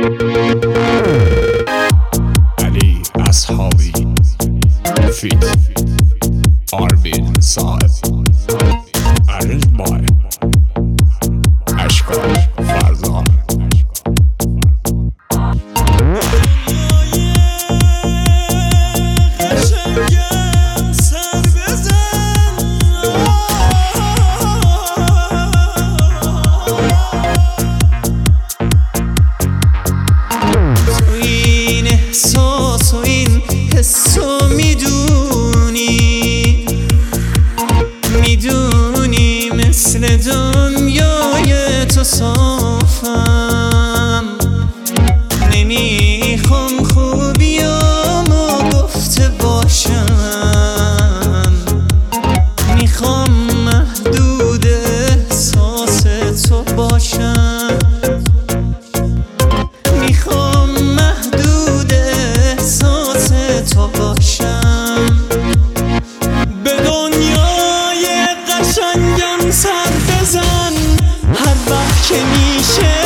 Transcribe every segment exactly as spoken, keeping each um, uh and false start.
علی اصحابی فیت آروین صاحب ارنج بای اشکال فرزان. احساس و این حسو میدونی میدونی مثل دنیای تو صافم. نمیخوام خوبیامو گفته باشم، میخوام محدود احساس تو باشم. میخوام محدود احساس تو باشم. به دنیای قشنگم سر بزن هر وقت که میشه،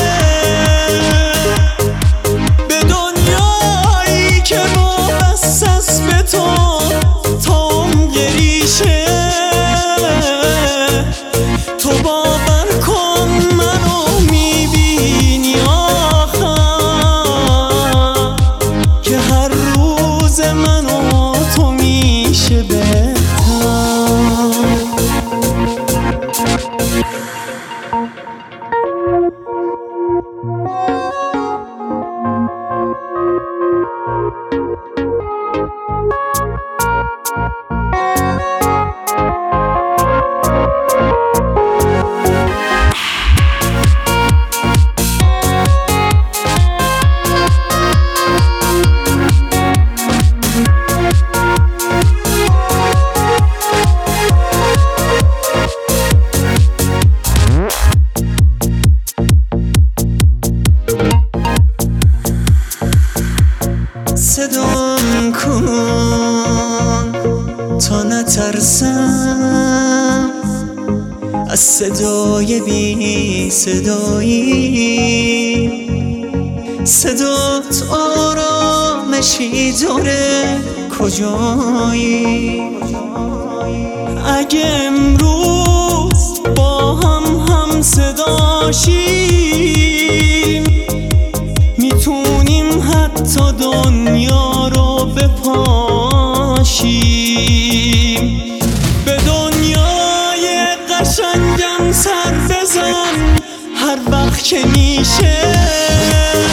به دنیایی که وابسته است به تو تا عمق ریشه. تو باور کن منو میبینی آخر که هر روز منو تو میشه بهتر. صدام کن تا نترسم از صدای بی صدایی. صدات آرامشی داره کجایی؟ اگه امروز با هم هم صداشیم میتونیم حتی دنیا رو بپاشیم. به دنیای قشنگم سر بزن هر وقت که میشه.